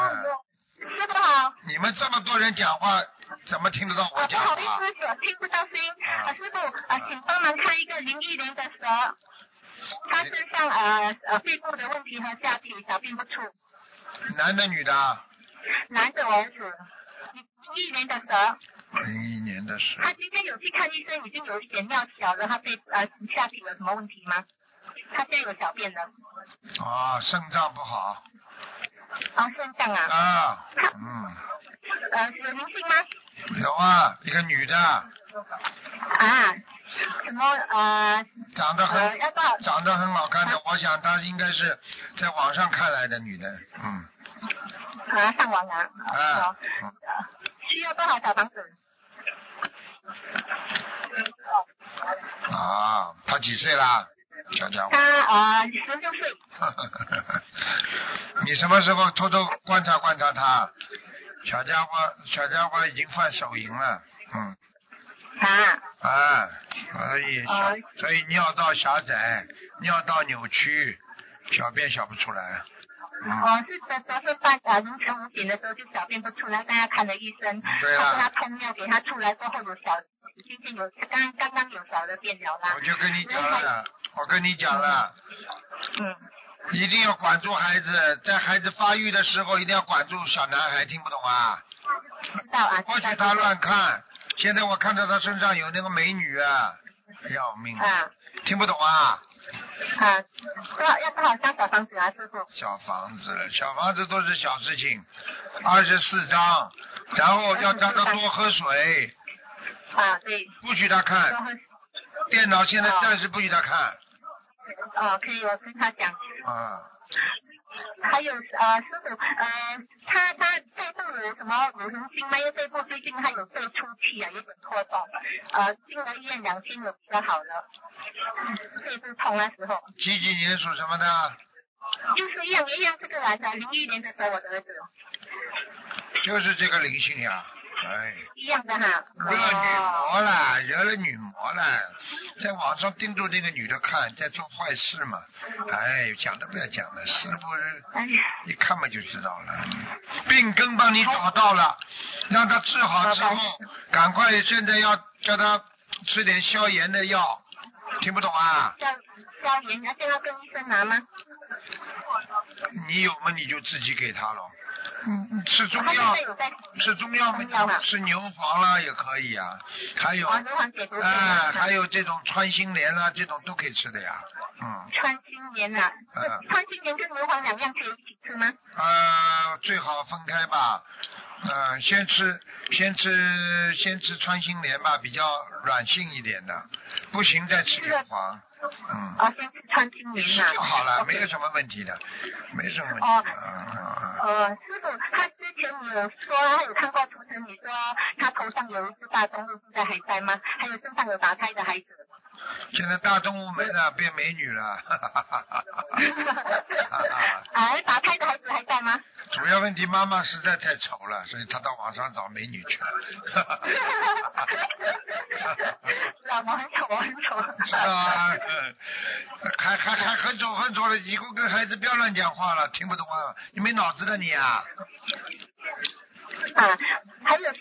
师傅好。 你们这么多人讲话，怎么听得到我讲话？ 不好意思，听不到声音。师傅，请帮忙看一个01年的蛇，他身上肺部的问题和下体小便不出。 男的女的？ 男的儿子，01年的蛇。 01年的蛇。 他今天有去看医生，已经有一点尿小了，他下体有什么问题吗？他现在有小便了。 肾脏不好。 肾脏啊。有灵性吗？ 有啊，一个女的。 什么长得很好看的，我想她应该是在网上看来的女的。 上网需要多少小房子？ 她几岁啦？小家伙。 他16岁。 你什么时候偷偷观察观察他？小家伙已经犯手淫了。所以尿道狭窄，尿道扭曲，小便小不出来。 是昨天凌晨5点的时候就小便不出来，大家看了医生， 对了， 他说他喷尿给他出来过后有小，今天刚刚有小的便了啦。 我就跟你讲了，一定要管住孩子，在孩子发育的时候一定要管住小男孩，听不懂啊？ 知道啊。 不许他乱看。现在我看到他身上有那个美女要命。听不懂啊？ 要多少张小房子啊，师傅？ 小房子都是小事情，24张，然后要让他多喝水。 对。 不许他看。电脑现在暂时不许他看。 可以，我跟他讲。还有师傅，他肺部有什么有灵性吗？因为肺部最近他有肺出气有点拖动，进了医院2天有比较好了，肺部痛那时候。 几年属什么的？ 就是一样这个来的，01年的时候我的儿子。 就是这个灵性呀。 一样的哈。 惹了女魔了，在网上盯住那个女的看，在做坏事嘛。讲都不要讲了，师傅一看嘛就知道了。病根帮你找到了，让他治好之后，赶快现在要叫他吃点消炎的药，听不懂啊？ 消炎，那现在要跟医生拿吗？ 你有嘛你就自己给他了。吃中药嘛，吃牛黄啦也可以啊，还有还有这种穿心莲啦，这种都可以吃的呀。 穿心莲穿心莲跟牛黄2样可以一起吃吗？ 最好分开吧。先吃穿心莲吧，比较软性一点的，不行再吃牛黄。 先吃穿心莲就好了，没有什么问题的，没什么问题。 师傅，他之前有说他有看过图腾，你说他头上有一只大动物，现在还在吗？还有身上有打胎的孩子。 现在大动物没了，变美女了。 打胎的孩子还在吗？ 主要问题妈妈实在太丑了，所以他到网上找美女去了。 我很丑。 是啊，还很丑了，以后跟孩子不要乱讲话了，听不懂啊？你没脑子的你啊？ 还有